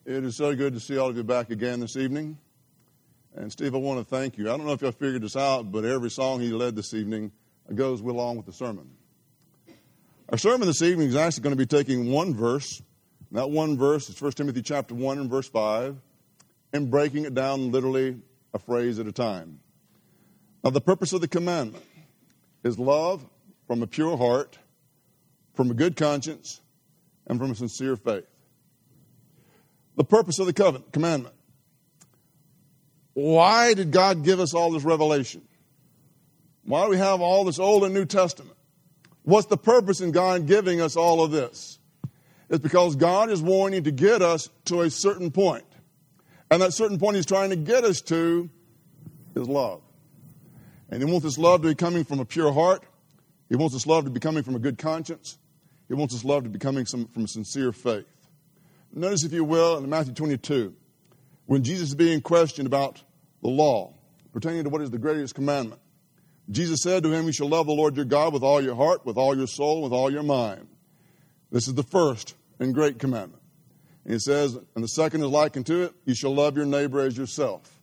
It is so good to see all of you back again this evening. And Steve, I want to thank you. I don't know if y'all figured this out, but every song he led this evening goes along with the sermon. Our sermon this evening is actually going to be taking one verse. And that one verse is 1 Timothy chapter 1 and verse 5, and breaking it down literally a phrase at a time. Now, the purpose of the commandment is love from a pure heart, from a good conscience, and from a sincere faith. The purpose of the commandment. Why did God give us all this revelation? Why do we have all this Old and New Testament? What's the purpose in God giving us all of this? It's because God is wanting to get us to a certain point. And that certain point He's trying to get us to is love. And He wants this love to be coming from a pure heart. He wants this love to be coming from a good conscience. He wants this love to be coming from a sincere faith. Notice, if you will, in Matthew 22, when Jesus is being questioned about the law pertaining to what is the greatest commandment, Jesus said to him, "You shall love the Lord your God with all your heart, with all your soul, with all your mind." This is the first and great commandment. And He says, and the second is like unto it, you shall love your neighbor as yourself.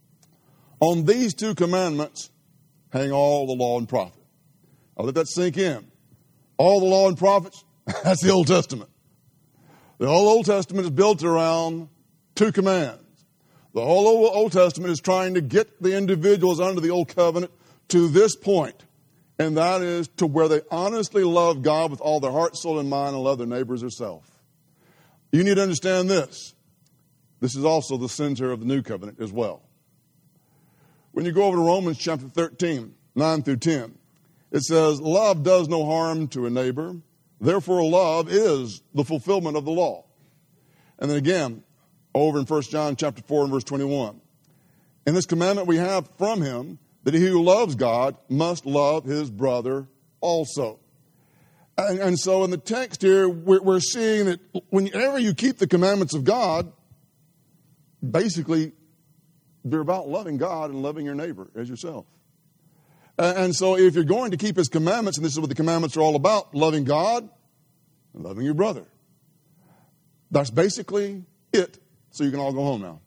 On these two commandments hang all the law and prophet. I'll let that sink in. All the law and prophets, that's the Old Testament. The whole Old Testament is built around two commands. The whole Old Testament is trying to get the individuals under the Old Covenant to this point, and that is to where they honestly love God with all their heart, soul, and mind, and love their neighbors or self. You need to understand this. This is also the center of the New Covenant as well. When you go over to Romans chapter 13, 9 through 10, it says, love does no harm to a neighbor. Therefore, love is the fulfillment of the law. And then again, over in 1 John chapter 4 and verse 21. In this commandment we have from Him, that he who loves God must love his brother also. And so in the text here, we're seeing that whenever you keep the commandments of God, basically, they're about loving God and loving your neighbor as yourself. And so if you're going to keep His commandments, and this is what the commandments are all about, loving God and loving your brother. That's basically it. So you can all go home now.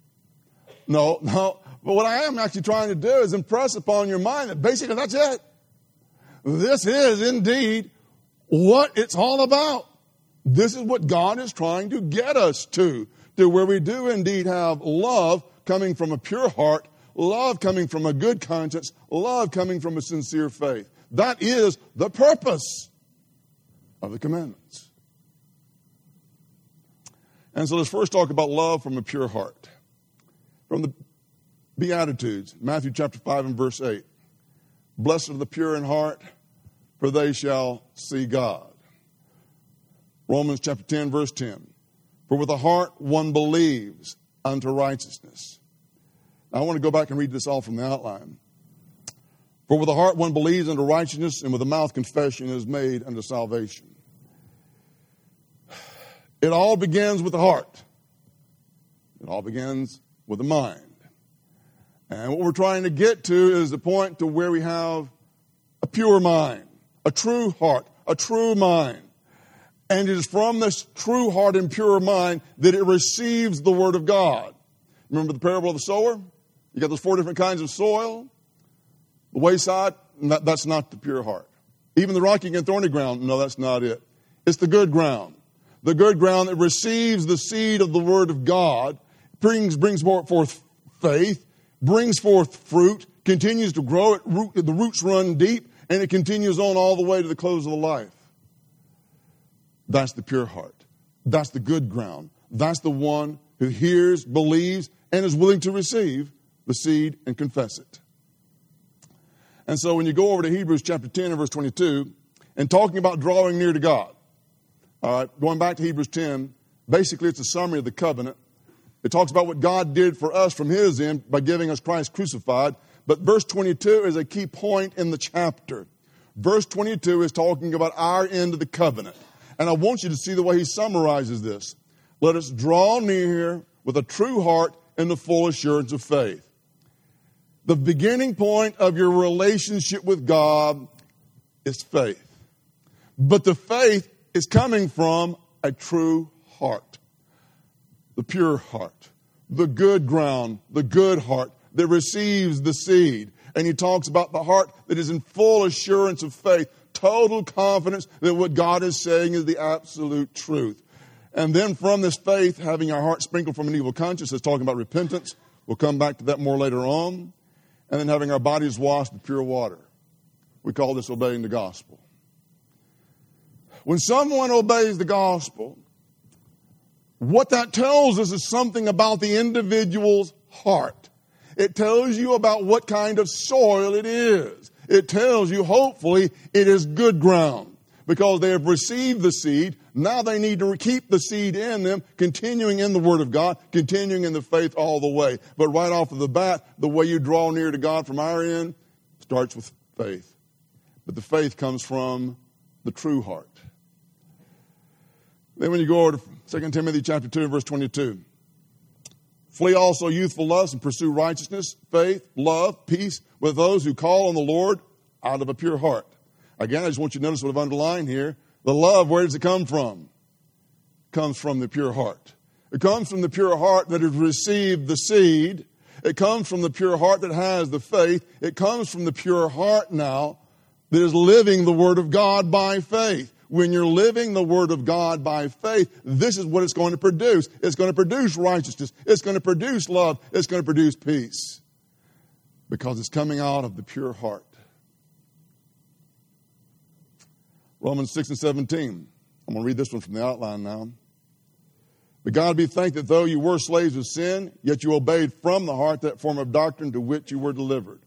No. But what I am actually trying to do is impress upon your mind that basically that's it. This is indeed what it's all about. This is what God is trying to get us to where we do indeed have love coming from a pure heart, love coming from a good conscience, love coming from a sincere faith. That is the purpose of the commandments. And so let's first talk about love from a pure heart. From the Beatitudes, Matthew chapter 5 and verse 8. Blessed are the pure in heart, for they shall see God. Romans chapter 10, verse 10. For with the heart one believes unto righteousness. Now I want to go back and read this all from the outline. For with the heart one believes unto righteousness, and with the mouth confession is made unto salvation. It all begins with the heart. It all begins with the mind. And what we're trying to get to is the point to where we have a pure mind, a true heart, a true mind. And it is from this true heart and pure mind that it receives the Word of God. Remember the parable of the sower? You got those 4 different kinds of soil. The wayside, that's not the pure heart. Even the rocky and thorny ground, no, that's not it. It's the good ground. The good ground that receives the seed of the Word of God, brings forth faith, brings forth fruit, continues to grow, the roots run deep, and it continues on all the way to the close of the life. That's the pure heart. That's the good ground. That's the one who hears, believes, and is willing to receive the seed and confess it. And so when you go over to Hebrews chapter 10 and verse 22, and talking about drawing near to God, all right, going back to Hebrews 10, basically it's a summary of the covenant. It talks about what God did for us from His end by giving us Christ crucified. But verse 22 is a key point in the chapter. Verse 22 is talking about our end of the covenant. And I want you to see the way he summarizes this. Let us draw near with a true heart and the full assurance of faith. The beginning point of your relationship with God is faith. But the faith is coming from a true heart. the pure heart, the good ground, the good heart that receives the seed. And he talks about the heart that is in full assurance of faith, total confidence that what God is saying is the absolute truth. And then from this faith, having our heart sprinkled from an evil conscience, is talking about repentance. We'll come back to that more later on. And then having our bodies washed with pure water. We call this obeying the gospel. When someone obeys the gospel, what that tells us is something about the individual's heart. It tells you about what kind of soil it is. It tells you, hopefully, it is good ground. Because they have received the seed, now they need to keep the seed in them, continuing in the Word of God, continuing in the faith all the way. But right off of the bat, the way you draw near to God from our end starts with faith. But the faith comes from the true heart. Then when you go over to 2 Timothy chapter 2 and verse 22. Flee also youthful lusts and pursue righteousness, faith, love, peace with those who call on the Lord out of a pure heart. Again, I just want you to notice what I've underlined here. The love, where does it come from? It comes from the pure heart. It comes from the pure heart that has received the seed. It comes from the pure heart that has the faith. It comes from the pure heart now that is living the Word of God by faith. When you're living the Word of God by faith, this is what it's going to produce. It's going to produce righteousness. It's going to produce love. It's going to produce peace. Because it's coming out of the pure heart. Romans 6 and 17. I'm going to read this one from the outline now. But God be thanked that though you were slaves of sin, yet you obeyed from the heart that form of doctrine to which you were delivered.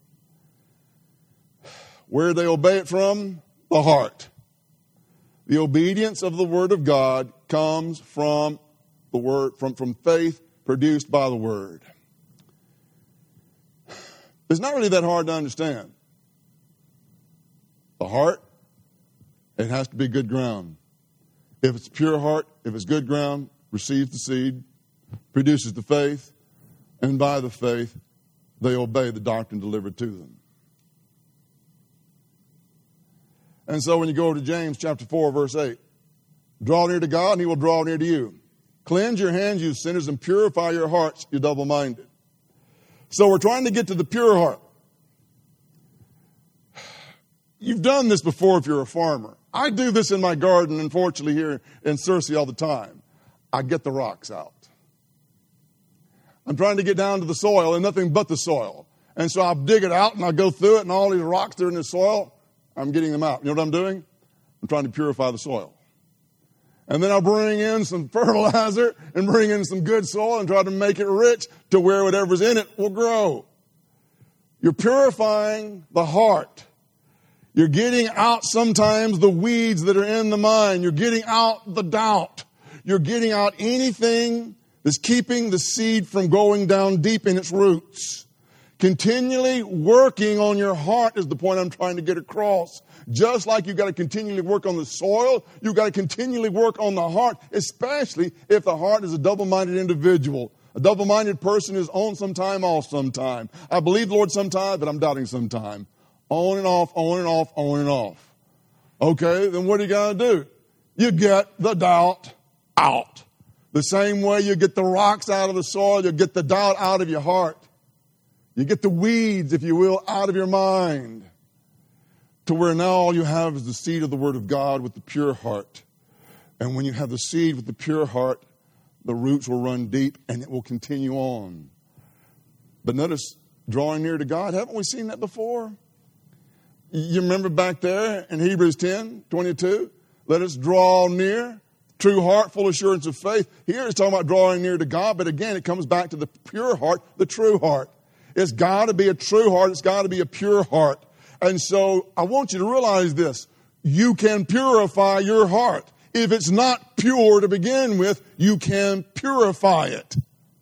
Where did they obey it from? The heart. The obedience of the Word of God comes from the Word, from faith produced by the Word. It's not really that hard to understand. The heart, it has to be good ground. If it's pure heart, if it's good ground, receives the seed, produces the faith, and by the faith, they obey the doctrine delivered to them. And so when you go to James chapter 4, verse 8, draw near to God and He will draw near to you. Cleanse your hands, you sinners, and purify your hearts, you double-minded. So we're trying to get to the pure heart. You've done this before if you're a farmer. I do this in my garden, unfortunately, here in Searcy all the time. I get the rocks out. I'm trying to get down to the soil and nothing but the soil. And so I'll dig it out and I'll go through it and all these rocks that are in the soil, I'm getting them out. You know what I'm doing? I'm trying to purify the soil. And then I'll bring in some fertilizer and bring in some good soil and try to make it rich to where whatever's in it will grow. You're purifying the heart. You're getting out sometimes the weeds that are in the mind. You're getting out the doubt. You're getting out anything that's keeping the seed from going down deep in its roots. Continually working on your heart is the point I'm trying to get across. Just like you've got to continually work on the soil, you've got to continually work on the heart, especially if the heart is a double-minded individual. A double-minded person is on sometime, off sometime. I believe the Lord sometime, but I'm doubting sometime. On and off, on and off, on and off. Okay, then what do you got to do? You get the doubt out. The same way you get the rocks out of the soil, you get the doubt out of your heart. You get the weeds, if you will, out of your mind. To where now all you have is the seed of the Word of God with the pure heart. And when you have the seed with the pure heart, the roots will run deep and it will continue on. But notice, drawing near to God, haven't we seen that before? You remember back there in Hebrews 10:22? Let us draw near, true heart, full assurance of faith. Here it's talking about drawing near to God, but again, it comes back to the pure heart, the true heart. It's got to be a true heart. It's got to be a pure heart. And so I want you to realize this. You can purify your heart. If it's not pure to begin with, you can purify it.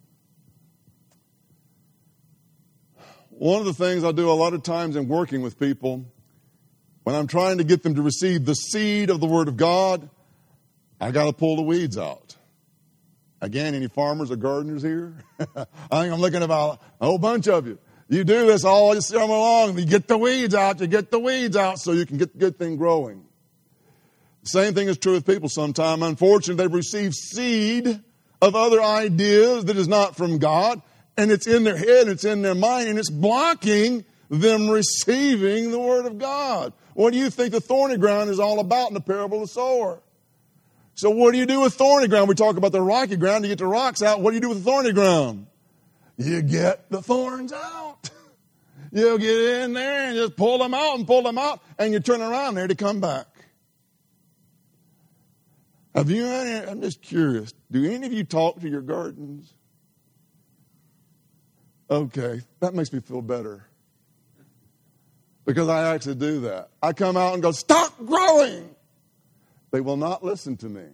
One of the things I do a lot of times in working with people, when I'm trying to get them to receive the seed of the Word of God, I got to pull the weeds out. Again, any farmers or gardeners here? I think I'm looking about a whole bunch of you. You do this all summer long. You get the weeds out. You get the weeds out so you can get the good thing growing. The same thing is true with people sometimes. Unfortunately, they've received seed of other ideas that is not from God, and it's in their head, and it's in their mind, and it's blocking them receiving the Word of God. What do you think the thorny ground is all about in the parable of the sower? So what do you do with thorny ground? We talk about the rocky ground. You get the rocks out. What do you do with the thorny ground? You get the thorns out. You get in there and just pull them out, and you turn around there to come back. I'm just curious, do any of you talk to your gardens? Okay, that makes me feel better. Because I actually do that. I come out and go, stop growing. They will not listen to me.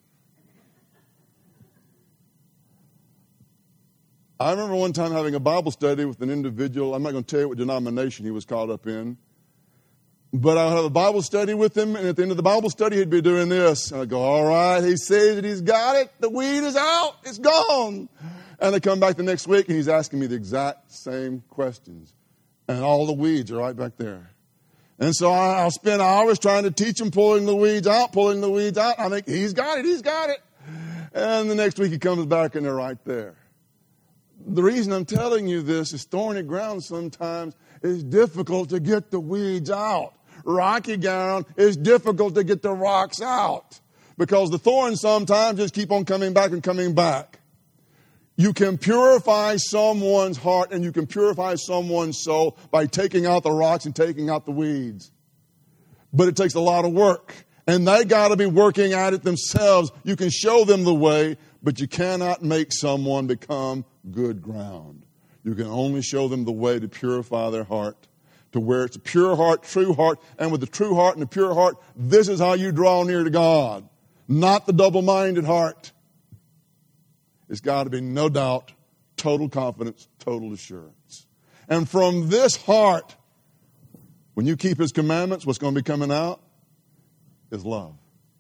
I remember one time having a Bible study with an individual. I'm not going to tell you what denomination he was caught up in. But I would have a Bible study with him, and at the end of the Bible study, he'd be doing this. And I'd go, all right, he says that he's got it. The weed is out. It's gone. And I come back the next week, and he's asking me the exact same questions. And all the weeds are right back there. And so I'll spend hours trying to teach him, pulling the weeds out. I think, he's got it. And the next week he comes back, and they're right there. The reason I'm telling you this is thorny ground sometimes is difficult to get the weeds out. Rocky ground is difficult to get the rocks out because the thorns sometimes just keep on coming back and coming back. You can purify someone's heart and you can purify someone's soul by taking out the rocks and taking out the weeds. But it takes a lot of work. And they got to be working at it themselves. You can show them the way, but you cannot make someone become good ground. You can only show them the way to purify their heart, to where it's a pure heart, true heart. And with the true heart and the pure heart, this is how you draw near to God, not the double-minded heart. It's got to be no doubt, total confidence, total assurance. And from this heart, when you keep His commandments, what's going to be coming out is love.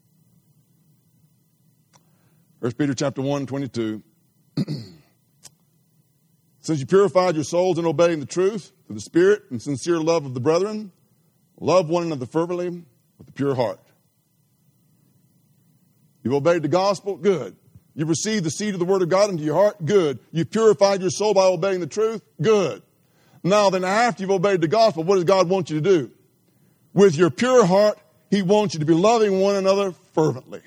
1 Peter chapter 1, 22. Since you purified your souls in obeying the truth through the Spirit and sincere love of the brethren, love one another fervently with a pure heart. You've obeyed the gospel? Good. You've received the seed of the Word of God into your heart? Good. You've purified your soul by obeying the truth? Good. Now then, after you've obeyed the gospel, what does God want you to do? With your pure heart, He wants you to be loving one another fervently.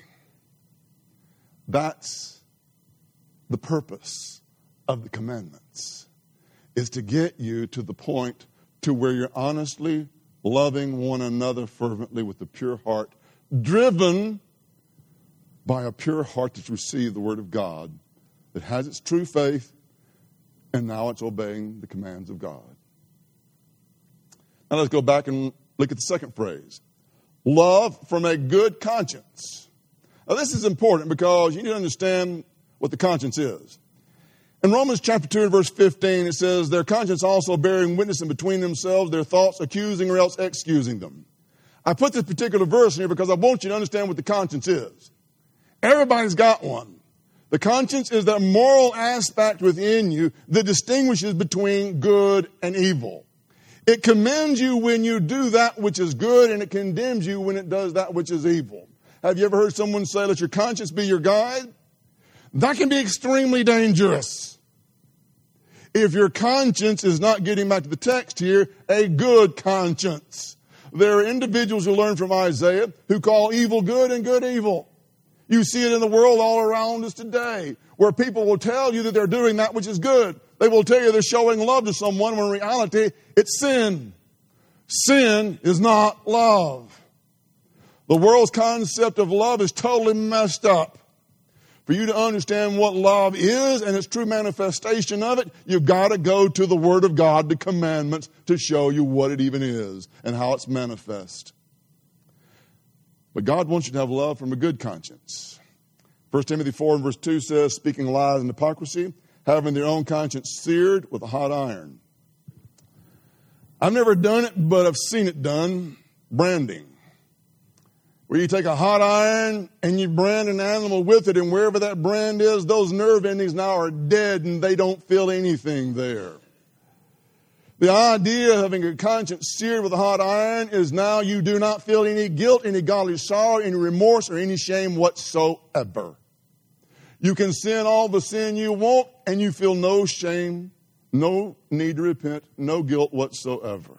That's the purpose of the commandments, is to get you to the point to where you're honestly loving one another fervently with a pure heart, driven by a pure heart that's received the Word of God, that has its true faith, and now it's obeying the commands of God. Now let's go back and look at the second phrase. Love from a good conscience. Now this is important because you need to understand what the conscience is. In Romans chapter 2 and verse 15, it says, their conscience also bearing witness in between themselves, their thoughts accusing or else excusing them. I put this particular verse in here because I want you to understand what the conscience is. Everybody's got one. The conscience is that moral aspect within you that distinguishes between good and evil. It commends you when you do that which is good, and it condemns you when it does that which is evil. Have you ever heard someone say, let your conscience be your guide? That can be extremely dangerous. If your conscience is not, getting back to the text here, a good conscience. There are individuals who learn from Isaiah who call evil good and good evil. You see it in the world all around us today, where people will tell you that they're doing that which is good. They will tell you they're showing love to someone when in reality it's sin. Sin is not love. The world's concept of love is totally messed up. For you to understand what love is and its true manifestation of it, you've got to go to the Word of God, the commandments, to show you what it even is and how it's manifest. But God wants you to have love from a good conscience. 1 Timothy 4 and verse 2 says, speaking lies and hypocrisy, having their own conscience seared with a hot iron. I've never done it, but I've seen it done. Branding. Where you take a hot iron and you brand an animal with it, and wherever that brand is, those nerve endings now are dead and they don't feel anything there. The idea of having a conscience seared with a hot iron is now you do not feel any guilt, any godly sorrow, any remorse, or any shame whatsoever. You can sin all the sin you want, and you feel no shame, no need to repent, no guilt whatsoever.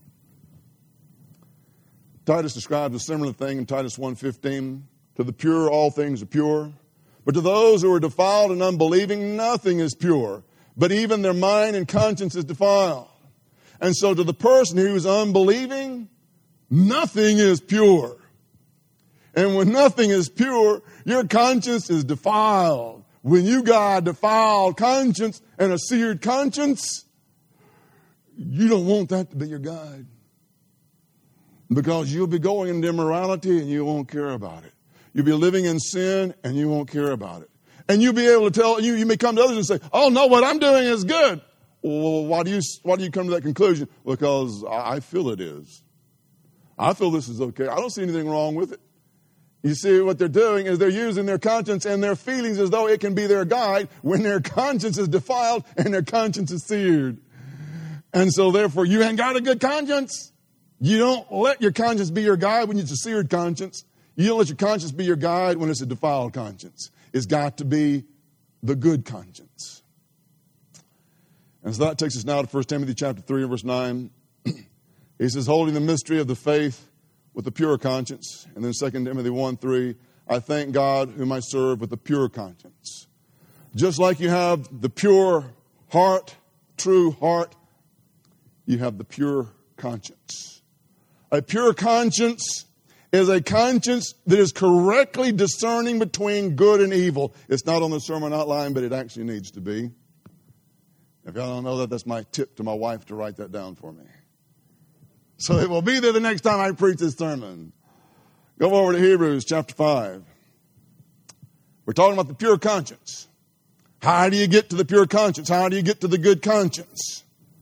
Titus describes a similar thing in Titus 1:15. To the pure, all things are pure. But to those who are defiled and unbelieving, nothing is pure. But even their mind and conscience is defiled. And so to the person who is unbelieving, nothing is pure. And when nothing is pure, your conscience is defiled. When you got a defiled conscience and a seared conscience, you don't want that to be your guide. Because you'll be going into immorality and you won't care about it. You'll be living in sin and you won't care about it. And you'll be able to tell, you may come to others and say, oh no, what I'm doing is good. Well, why do you come to that conclusion? Because I feel it is. I feel this is okay. I don't see anything wrong with it. You see, what they're doing is they're using their conscience and their feelings as though it can be their guide when their conscience is defiled and their conscience is seared. And so therefore, you ain't got a good conscience. You don't let your conscience be your guide when it's a seared conscience. You don't let your conscience be your guide when it's a defiled conscience. It's got to be the good conscience. And so that takes us now to 1 Timothy chapter 3 and verse 9. He says, holding the mystery of the faith with a pure conscience. And then 2 Timothy 1:3, I thank God whom I serve with a pure conscience. Just like you have the pure heart, true heart, you have the pure conscience. A pure conscience is a conscience that is correctly discerning between good and evil. It's not on the sermon outline, but it actually needs to be. If y'all don't know that, that's my tip to my wife to write that down for me. So it will be there the next time I preach this sermon. Go over to Hebrews chapter 5. We're talking about the pure conscience. How do you get to the pure conscience? How do you get to the good conscience?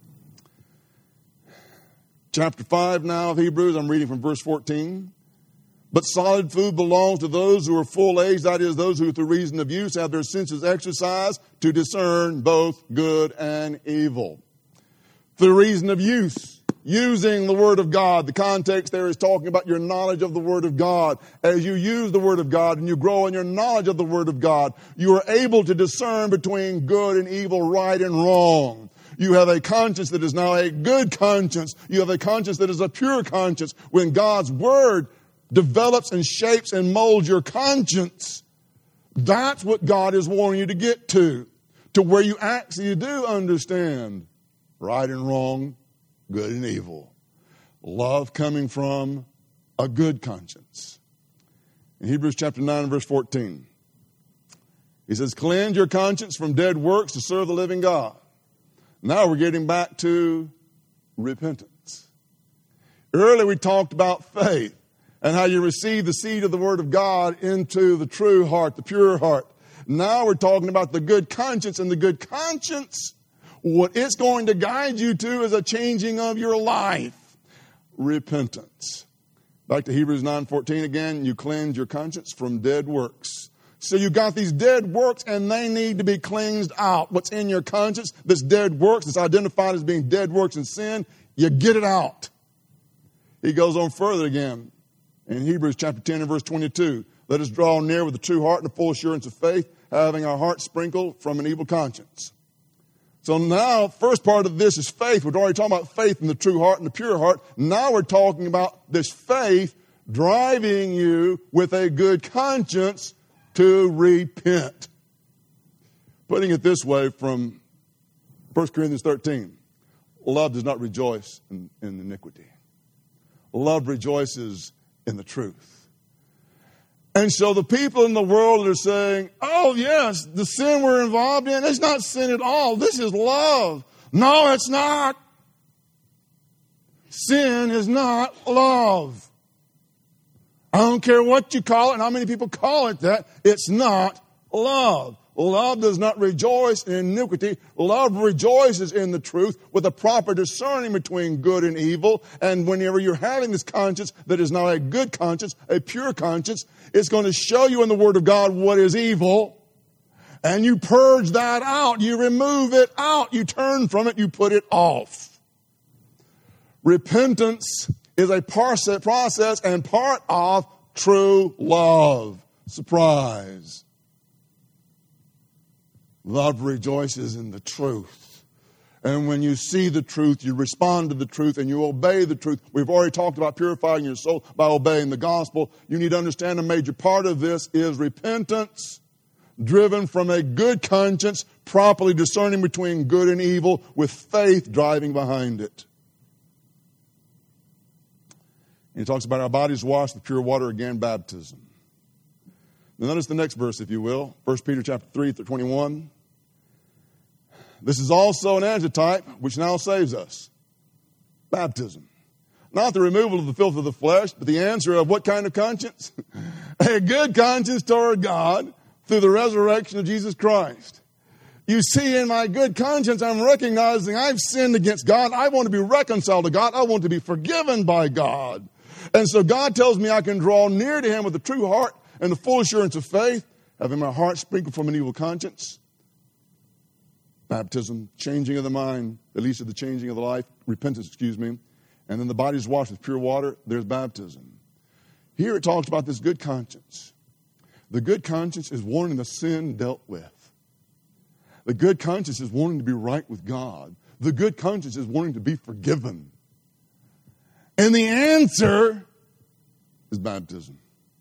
Chapter 5 now of Hebrews, I'm reading from verse 14. But solid food belongs to those who are full age, that is, those who through reason of use have their senses exercised to discern both good and evil. Through reason of use, using the Word of God. The context there is talking about your knowledge of the Word of God. As you use the Word of God and you grow in your knowledge of the Word of God, you are able to discern between good and evil, right and wrong. You have a conscience that is now a good conscience. You have a conscience that is a pure conscience. When God's Word develops and shapes and molds your conscience, that's what God is wanting you to get to where you actually do understand right and wrong, good and evil. Love coming from a good conscience. In Hebrews chapter 9 and verse 14, he says, cleanse your conscience from dead works to serve the living God. Now we're getting back to repentance. Earlier we talked about faith and how you receive the seed of the Word of God into the true heart, the pure heart. Now we're talking about the good conscience, and the good conscience, what it's going to guide you to is a changing of your life. Repentance. Back to Hebrews 9:14 again, you cleanse your conscience from dead works. So you got these dead works and they need to be cleansed out. What's in your conscience, this dead works, that's identified as being dead works and sin, you get it out. He goes on further again in Hebrews chapter 10 and verse 22. Let us draw near with a true heart and a full assurance of faith, having our hearts sprinkled from an evil conscience. So now, first part of this is faith. We're already talking about faith in the true heart and the pure heart. Now we're talking about this faith driving you with a good conscience to repent. Putting it this way from 1 Corinthians 13, love does not rejoice in iniquity. Love rejoices in the truth. And so the people in the world are saying, oh yes, the sin we're involved in, it's not sin at all. This is love. No, it's not. Sin is not love. I don't care what you call it and how many people call it that. It's not love. Love does not rejoice in iniquity. Love rejoices in the truth with a proper discerning between good and evil. And whenever you're having this conscience that is now a good conscience, a pure conscience, it's going to show you in the Word of God what is evil. And you purge that out. You remove it out. You turn from it. You put it off. Repentance is a process and part of true love. Surprise. Love rejoices in the truth. And when you see the truth, you respond to the truth and you obey the truth. We've already talked about purifying your soul by obeying the gospel. You need to understand a major part of this is repentance, driven from a good conscience, properly discerning between good and evil, with faith driving behind it. And he talks about our bodies washed with pure water, again, baptism. Now notice the next verse, if you will, 1 Peter chapter 3:21. This is also an antitype which now saves us. Baptism. Not the removal of the filth of the flesh, but the answer of what kind of conscience? A good conscience toward God through the resurrection of Jesus Christ. You see, in my good conscience, I'm recognizing I've sinned against God. I want to be reconciled to God. I want to be forgiven by God. And so God tells me I can draw near to Him with a true heart and the full assurance of faith, having my heart sprinkled from an evil conscience. Baptism, changing of the mind, at least of the changing of the life, repentance, and then the body is washed with pure water. There's baptism. Here it talks about this good conscience. The good conscience is wanting the sin dealt with. The good conscience is wanting to be right with God. The good conscience is wanting to be forgiven. And the answer is baptism.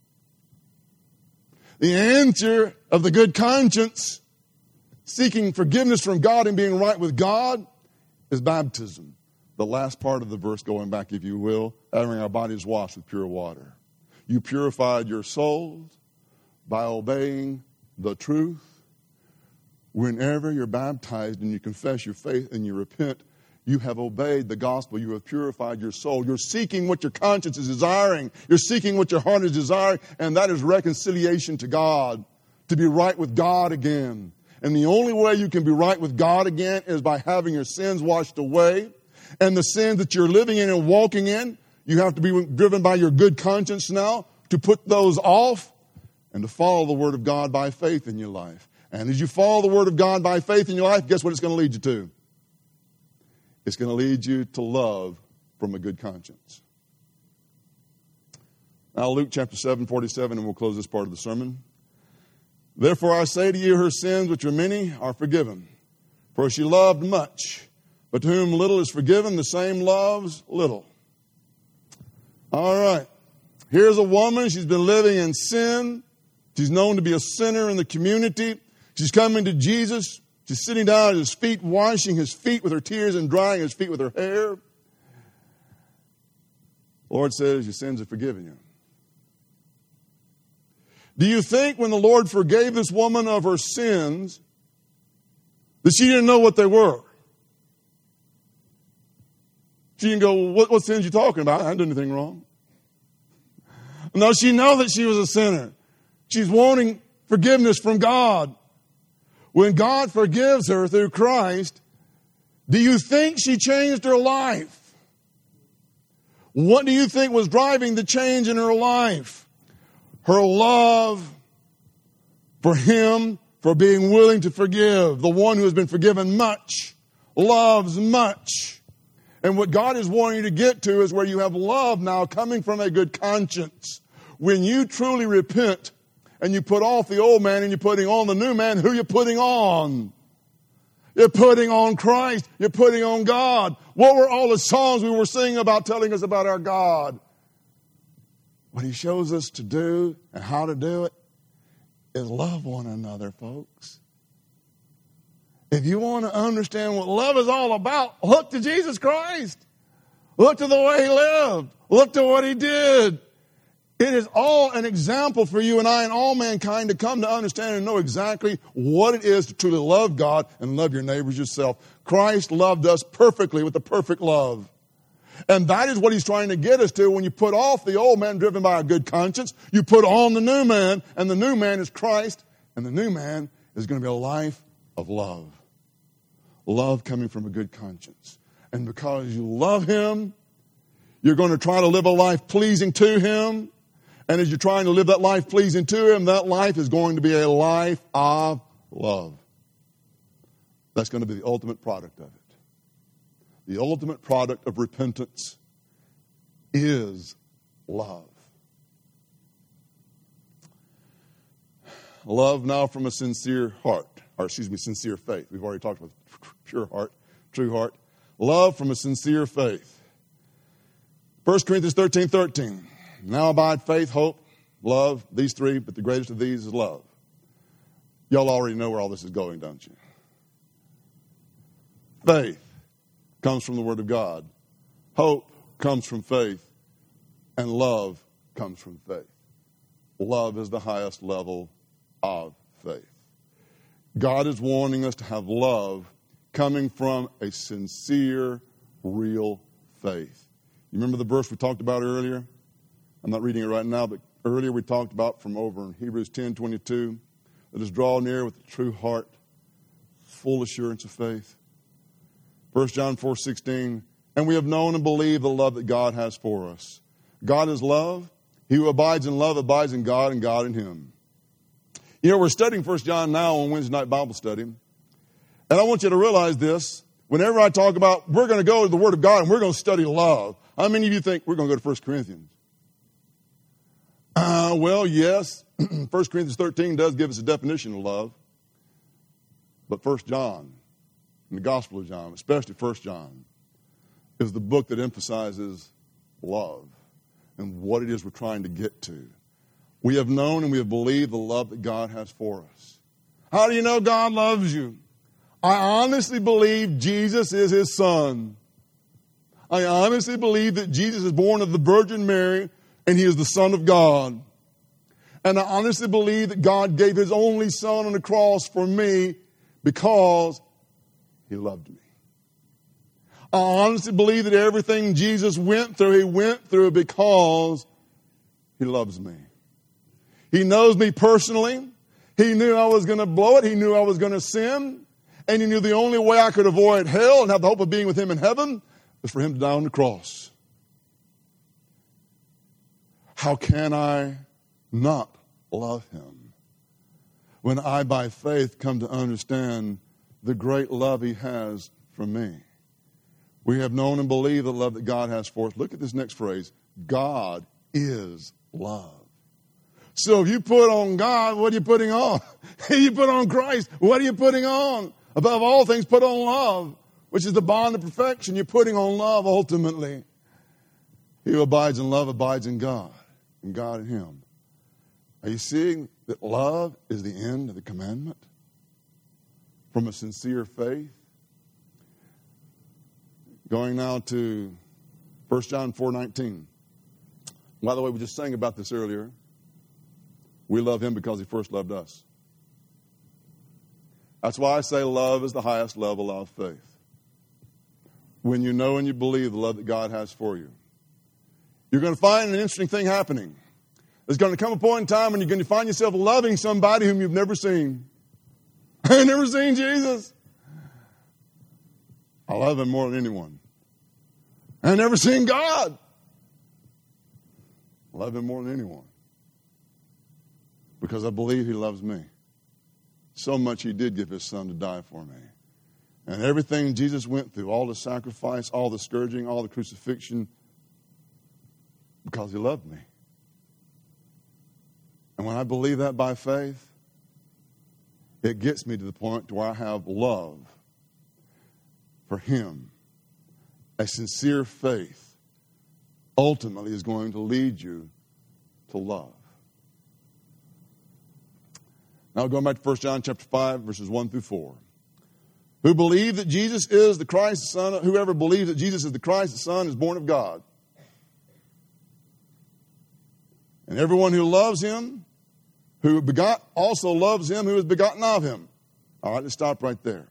The answer of the good conscience, seeking forgiveness from God and being right with God, is baptism. The last part of the verse, going back, if you will, having our bodies washed with pure water. You purified your souls by obeying the truth. Whenever you're baptized and you confess your faith and you repent, you have obeyed the gospel. You have purified your soul. You're seeking what your conscience is desiring. You're seeking what your heart is desiring, and that is reconciliation to God, to be right with God again. And the only way you can be right with God again is by having your sins washed away. And the sins that you're living in and walking in, you have to be driven by your good conscience now to put those off and to follow the Word of God by faith in your life. And as you follow the Word of God by faith in your life, guess what it's going to lead you to? It's going to lead you to love from a good conscience. Now, Luke chapter 7:47, and we'll close this part of the sermon. Therefore I say to you, her sins, which are many, are forgiven. For she loved much, but to whom little is forgiven, the same loves little. All right. Here's a woman. She's been living in sin. She's known to be a sinner in the community. She's coming to Jesus. She's sitting down at His feet, washing His feet with her tears and drying His feet with her hair. The Lord says, your sins are forgiven you. Do you think when the Lord forgave this woman of her sins that she didn't know what they were? She didn't go, what sins are you talking about? I didn't do anything wrong. No, she knew that she was a sinner. She's wanting forgiveness from God. When God forgives her through Christ, do you think she changed her life? What do you think was driving the change in her life? Her love for Him, for being willing to forgive. The one who has been forgiven much loves much. And what God is wanting you to get to is where you have love now coming from a good conscience. When you truly repent and you put off the old man and you're putting on the new man, who are you putting on? You're putting on Christ. You're putting on God. What were all the songs we were singing about telling us about our God? What He shows us to do and how to do it is love one another, folks. If you want to understand what love is all about, look to Jesus Christ. Look to the way He lived. Look to what He did. It is all an example for you and I and all mankind to come to understand and know exactly what it is to truly love God and love your neighbors yourself. Christ loved us perfectly with a perfect love. And that is what He's trying to get us to. When you put off the old man driven by a good conscience, you put on the new man, and the new man is Christ, and the new man is going to be a life of love. Love coming from a good conscience. And because you love Him, you're going to try to live a life pleasing to Him. And as you're trying to live that life pleasing to Him, that life is going to be a life of love. That's going to be the ultimate product of it. The ultimate product of repentance is love. Love now from a sincere heart. sincere faith. We've already talked about pure heart, true heart. Love from a sincere faith. 1 Corinthians 13:13. Now abide faith, hope, love, these three, but the greatest of these is love. Y'all already know where all this is going, don't you? Faith comes from the Word of God. Hope comes from faith. And love comes from faith. Love is the highest level of faith. God is wanting us to have love coming from a sincere, real faith. You remember the verse we talked about earlier? I'm not reading it right now, but earlier we talked about from over in Hebrews 10:22. Let us draw near with a true heart, full assurance of faith. 1 John 4:16, and we have known and believed the love that God has for us. God is love. He who abides in love abides in God and God in him. You know, we're studying 1 John now on Wednesday night Bible study. And I want you to realize this. Whenever I talk about we're going to go to the Word of God and we're going to study love, how many of you think we're going to go to 1 Corinthians? Well, yes. 1 Corinthians 13 does give us a definition of love. But 1 John, and the Gospel of John, especially 1 John, is the book that emphasizes love and what it is we're trying to get to. We have known and we have believed the love that God has for us. How do you know God loves you? I honestly believe Jesus is his son. I honestly believe that Jesus is born of the Virgin Mary and he is the Son of God. And I honestly believe that God gave his only son on the cross for me because he loved me. I honestly believe that everything Jesus went through, he went through because he loves me. He knows me personally. He knew I was going to blow it. He knew I was going to sin. And he knew the only way I could avoid hell and have the hope of being with him in heaven was for him to die on the cross. How can I not love him when I, by faith, come to understand the great love he has for me? We have known and believed the love that God has for us. Look at this next phrase. God is love. So if you put on God, what are you putting on? You put on Christ. What are you putting on? Above all things, put on love, which is the bond of perfection. You're putting on love ultimately. He who abides in love abides in God, and God in him. Are you seeing that love is the end of the commandment? From a sincere faith. Going now to 1 John 4:19. By the way, we just sang about this earlier. We love him because he first loved us. That's why I say love is the highest level of faith. When you know and you believe the love that God has for you. You're going to find an interesting thing happening. There's going to come a point in time when you're going to find yourself loving somebody whom you've never seen. I've never seen Jesus. I love him more than anyone. I've never seen God. I love him more than anyone. Because I believe he loves me. So much he did give his son to die for me. And everything Jesus went through, all the sacrifice, all the scourging, all the crucifixion, because he loved me. And when I believe that by faith, it gets me to the point where I have love for him. A sincere faith ultimately is going to lead you to love. Now going back to 1 John chapter 5, verses 1 through 4. Who believe that Jesus is the Christ, the Son, whoever believes that Jesus is the Christ, the Son, is born of God. And everyone who loves him, who begot, also loves him who is begotten of him. All right, let's stop right there.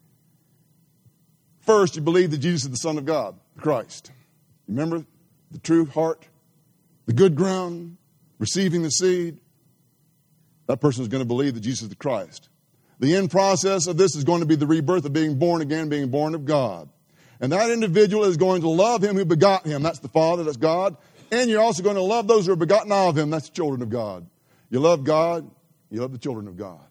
First, you believe that Jesus is the Son of God, the Christ. Remember the true heart, the good ground, receiving the seed. That person is going to believe that Jesus is the Christ. The end process of this is going to be the rebirth of being born again, being born of God. And that individual is going to love him who begot him. That's the Father, that's God. And you're also going to love those who are begotten of him. That's the children of God. You love God, you love the children of God.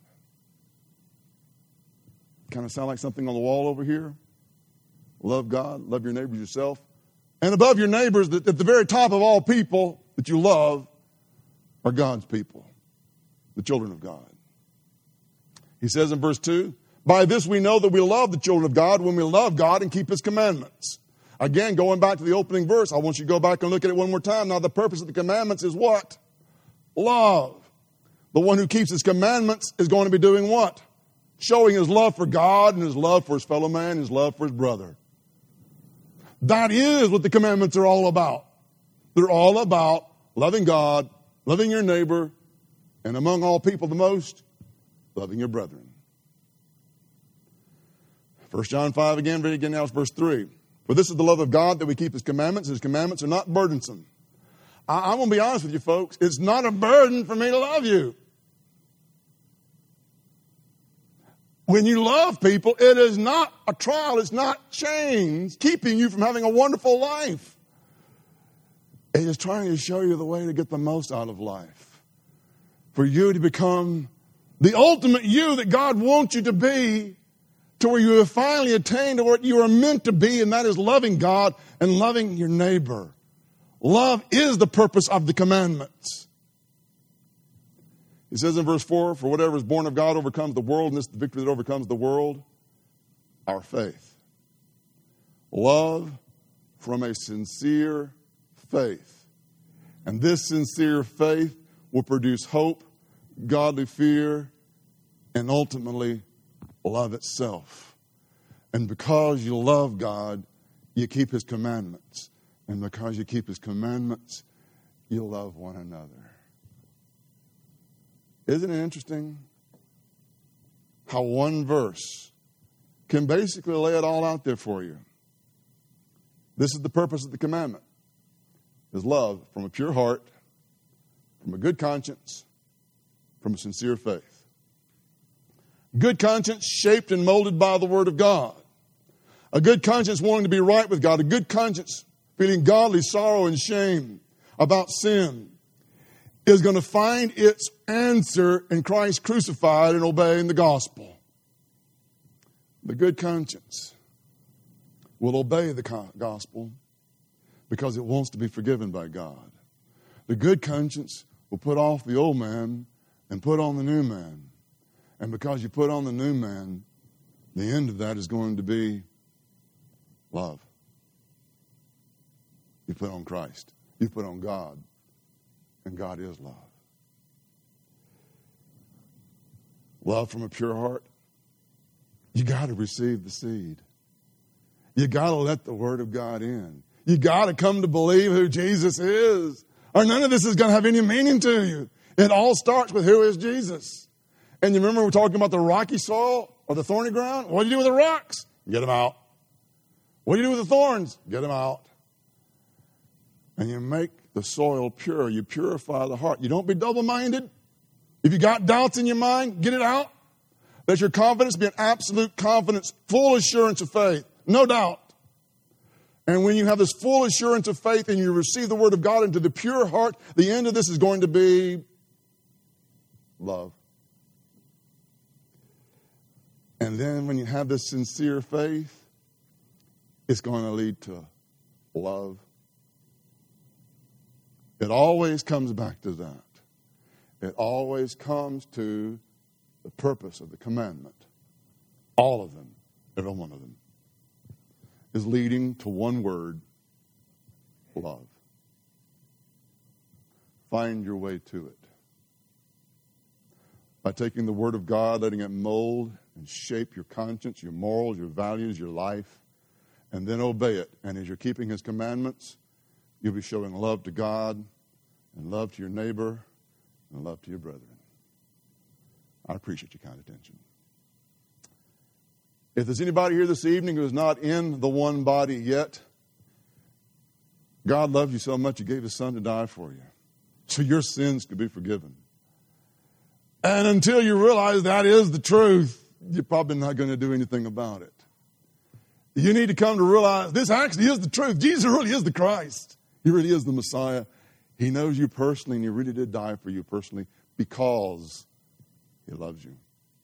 Kind of sound like something on the wall over here? Love God, love your neighbors yourself. And above your neighbors, at the very top of all people that you love are God's people, the children of God. He says in verse 2, by this we know that we love the children of God when we love God and keep His commandments. Again, going back to the opening verse, I want you to go back and look at it one more time. Now, the purpose of the commandments is what? Love. The one who keeps His commandments is going to be doing what? Showing his love for God and his love for his fellow man, his love for his brother. That is what the commandments are all about. They're all about loving God, loving your neighbor, and among all people the most, loving your brethren. 1 John 5 again, read again now, it's verse 3. For this is the love of God, that we keep His commandments. His commandments are not burdensome. I'm going to be honest with you folks. It's not a burden for me to love you. When you love people, it is not a trial. It's not chains keeping you from having a wonderful life. It is trying to show you the way to get the most out of life. For you to become the ultimate you that God wants you to be, to where you have finally attained to what you are meant to be, and that is loving God and loving your neighbor. Love is the purpose of the commandments. He says in verse 4, for whatever is born of God overcomes the world, and this is the victory that overcomes the world, our faith. Love from a sincere faith. And this sincere faith will produce hope, godly fear, and ultimately love itself. And because you love God, you keep His commandments. And because you keep His commandments, you love one another. Isn't it interesting how one verse can basically lay it all out there for you? This is the purpose of the commandment, is love from a pure heart, from a good conscience, from a sincere faith. Good conscience shaped and molded by the Word of God. A good conscience wanting to be right with God. A good conscience feeling godly sorrow and shame about sin is going to find its answer in Christ crucified and obeying the gospel. The good conscience will obey the gospel because it wants to be forgiven by God. The good conscience will put off the old man and put on the new man. And because you put on the new man, the end of that is going to be love. You put on Christ. You put on God. And God is love. Love from a pure heart. You got to receive the seed. You got to let the Word of God in. You got to come to believe who Jesus is. Or none of this is going to have any meaning to you. It all starts with who is Jesus. And you remember we were talking about the rocky soil or the thorny ground? What do you do with the rocks? Get them out. What do you do with the thorns? Get them out. And you make the soil pure. You purify the heart. You don't be double-minded. If you got doubts in your mind, get it out. Let your confidence be an absolute confidence, full assurance of faith. No doubt. And when you have this full assurance of faith and you receive the Word of God into the pure heart, the end of this is going to be love. And then when you have this sincere faith, it's going to lead to love. It always comes back to that. It always comes to the purpose of the commandment. All of them, every one of them, is leading to one word, love. Find your way to it. By taking the Word of God, letting it mold and shape your conscience, your morals, your values, your life, and then obey it. And as you're keeping His commandments, you'll be showing love to God and love to your neighbor and love to your brethren. I appreciate your kind attention. If there's anybody here this evening who is not in the one body yet, God loved you so much He gave His Son to die for you, so your sins could be forgiven. And until you realize that is the truth, you're probably not going to do anything about it. You need to come to realize this actually is the truth. Jesus really is the Christ. He really is the Messiah. He knows you personally, and He really did die for you personally because He loves you.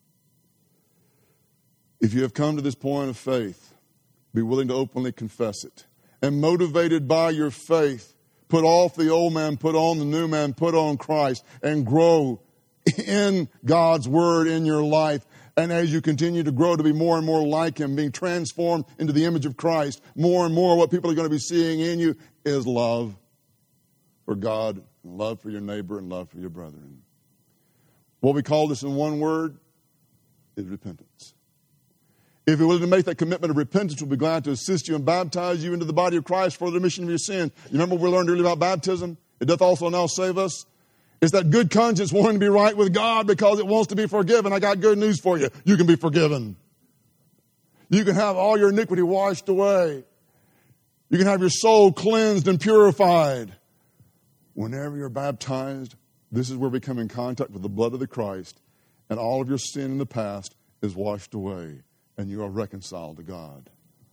If you have come to this point of faith, be willing to openly confess it. And motivated by your faith, put off the old man, put on the new man, put on Christ, and grow in God's Word in your life. And as you continue to grow to be more and more like Him, being transformed into the image of Christ, more and more what people are going to be seeing in you is love for God, and love for your neighbor, and love for your brethren. What we call this in one word is repentance. If you're willing to make that commitment of repentance, we'll be glad to assist you and baptize you into the body of Christ for the remission of your sins. You remember what we learned earlier about baptism? It doth also now save us. It's that good conscience wanting to be right with God because it wants to be forgiven. I got good news for you. You can be forgiven. You can have all your iniquity washed away. You can have your soul cleansed and purified. Whenever you're baptized, this is where we come in contact with the blood of the Christ, and all of your sin in the past is washed away, and you are reconciled to God.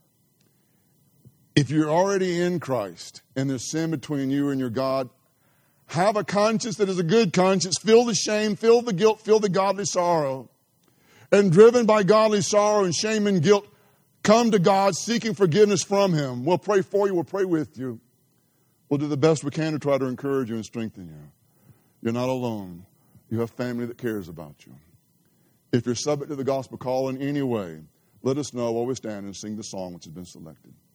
If you're already in Christ and there's sin between you and your God, have a conscience that is a good conscience. Feel the shame, feel the guilt, feel the godly sorrow. And driven by godly sorrow and shame and guilt, come to God seeking forgiveness from Him. We'll pray for you. We'll pray with you. We'll do the best we can to try to encourage you and strengthen you. You're not alone. You have family that cares about you. If you're subject to the gospel call in any way, let us know while we stand and sing the song which has been selected.